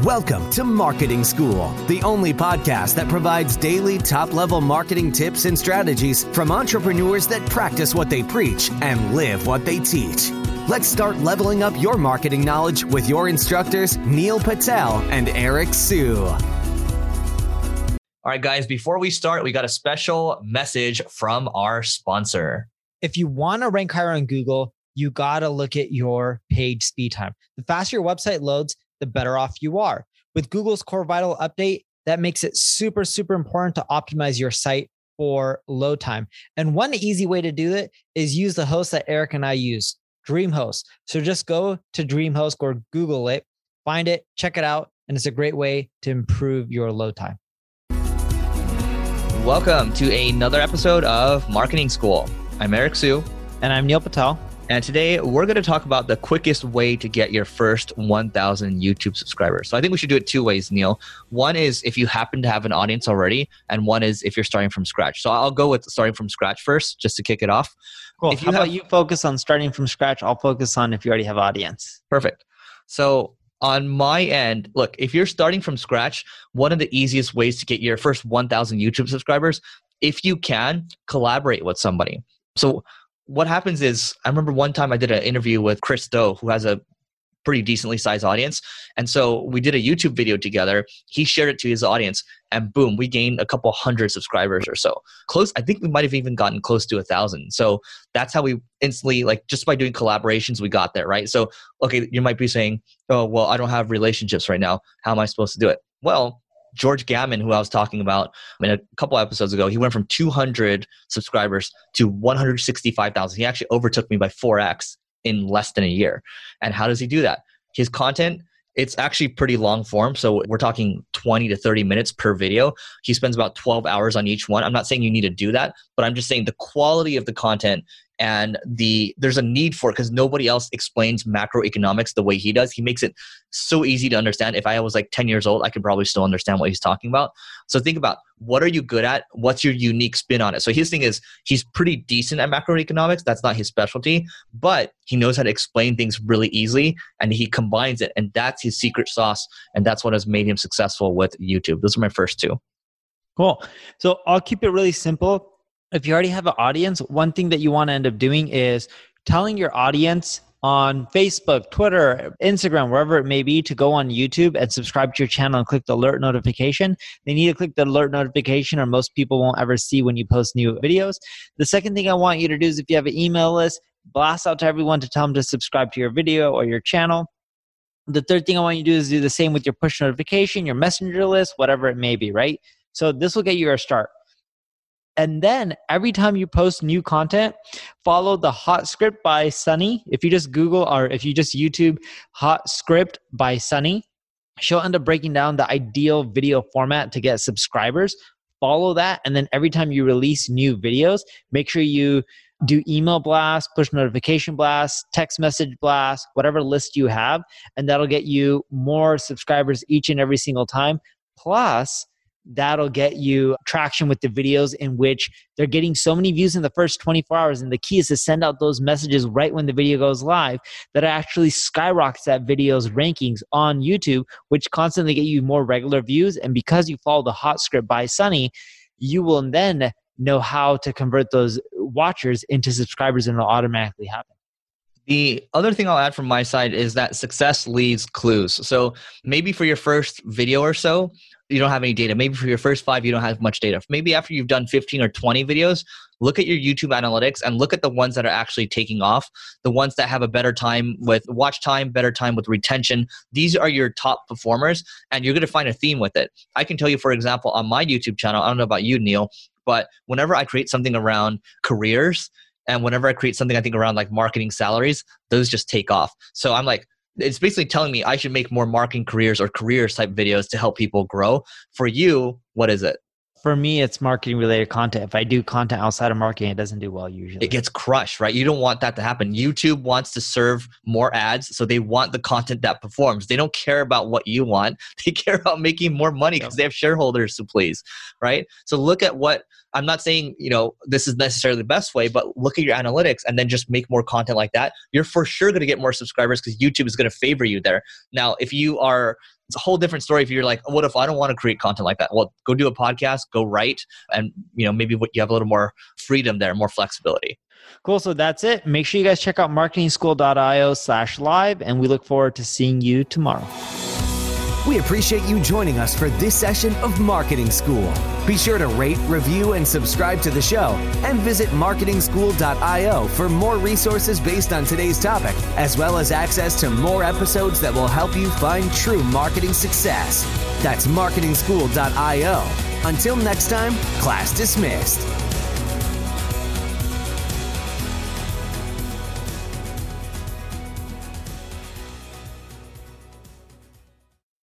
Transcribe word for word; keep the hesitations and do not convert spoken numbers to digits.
Welcome to Marketing School, the only podcast that provides daily top-level marketing tips and strategies from entrepreneurs that practice what they preach and live what they teach. Let's start leveling up your marketing knowledge with your instructors, Neil Patel and Eric Siu. All right, guys, before we start, we got a special message from our sponsor. If you want to rank higher on Google, you got to look at your page speed time. The faster your website loads, the better off you are. With Google's Core Vital update, that makes it super, super important to optimize your site for load time. And one easy way to do it is use the host that Eric and I use, DreamHost. So just go to DreamHost or Google it, find it, check it out, and it's a great way to improve your load time. Welcome to another episode of Marketing School. I'm Eric Siu. And I'm Neil Patel. And today we're going to talk about the quickest way to get your first one thousand YouTube subscribers. So I think we should do it two ways, Neil. One is if you happen to have an audience already, and one is if you're starting from scratch. So I'll go with starting from scratch first, just to kick it off. Cool. If you How have, about you focus on starting from scratch? I'll focus on if you already have audience. Perfect. So on my end, look, if you're starting from scratch, one of the easiest ways to get your first one thousand YouTube subscribers, if you can, collaborate with somebody. So what happens is, I remember one time I did an interview with Chris Do, who has a pretty decently sized audience. And so we did a YouTube video together. He shared it to his audience and boom, we gained a couple hundred subscribers or so. Close, I think we might have even gotten close to a thousand. So that's how we instantly, like just by doing collaborations, we got there, right? So, okay, you might be saying, oh, well, I don't have relationships right now. How am I supposed to do it? Well, George Gammon, who I was talking about in a couple episodes ago, he went from two hundred subscribers to one hundred sixty-five thousand. He actually overtook me by four X in less than a year. And how does he do that? His content, it's actually pretty long form. So we're talking twenty to thirty minutes per video. He spends about twelve hours on each one. I'm not saying you need to do that, but I'm just saying the quality of the content and the there's a need for it because nobody else explains macroeconomics the way he does. He makes it so easy to understand. If I was like ten years old, I could probably still understand what he's talking about. So think about, what are you good at? What's your unique spin on it? So his thing is, he's pretty decent at macroeconomics. That's not his specialty, but he knows how to explain things really easily and he combines it. And that's his secret sauce. And that's what has made him successful with YouTube. Those are my first two. Cool. So I'll keep it really simple. If you already have an audience, one thing that you want to end up doing is telling your audience on Facebook, Twitter, Instagram, wherever it may be, to go on YouTube and subscribe to your channel and click the alert notification. They need to click the alert notification or most people won't ever see when you post new videos. The second thing I want you to do is if you have an email list, blast out to everyone to tell them to subscribe to your video or your channel. The third thing I want you to do is do the same with your push notification, your messenger list, whatever it may be, right? So this will get you a start. And then every time you post new content, follow the Hot Script by Sunny. If you just Google or if you just YouTube Hot Script by Sunny, she'll end up breaking down the ideal video format to get subscribers. Follow that. And then every time you release new videos, make sure you do email blasts, push notification blasts, text message blasts, whatever list you have. And that'll get you more subscribers each and every single time. Plus, that'll get you traction with the videos in which they're getting so many views in the first twenty-four hours. And the key is to send out those messages right when the video goes live that actually skyrockets that video's rankings on YouTube, which constantly get you more regular views. And because you follow the Hot Script by Sunny, you will then know how to convert those watchers into subscribers and it'll automatically happen. The other thing I'll add from my side is that success leaves clues. So maybe for your first video or so, you don't have any data. Maybe for your first five, you don't have much data. Maybe after you've done fifteen or twenty videos, look at your YouTube analytics and look at the ones that are actually taking off, the ones that have a better time with watch time, better time with retention. These are your top performers and you're going to find a theme with it. I can tell you, for example, on my YouTube channel, I don't know about you, Neil, but whenever I create something around careers and whenever I create something I think around like marketing salaries, those just take off. So I'm like, it's basically telling me I should make more marketing careers or careers type videos to help people grow. For you, what is it? For me, it's marketing related content. If I do content outside of marketing, it doesn't do well usually. It gets crushed, right? You don't want that to happen. YouTube wants to serve more ads, so they want the content that performs. They don't care about what you want. They care about making more money because they have shareholders to please, right? So look at what, I'm not saying, you know, this is necessarily the best way, but look at your analytics and then just make more content like that. You're for sure going to get more subscribers because YouTube is going to favor you there. Now, if you are It's a whole different story if you're like, what if I don't want to create content like that? Well, go do a podcast, go write, and you know maybe you have a little more freedom there, more flexibility. Cool. So that's it. Make sure you guys check out marketing school dot io slash live, and we look forward to seeing you tomorrow. We appreciate you joining us for this session of Marketing School. Be sure to rate, review, and subscribe to the show, and visit marketing school dot io for more resources based on today's topic, as well as access to more episodes that will help you find true marketing success. That's marketing school dot io. Until next time, class dismissed.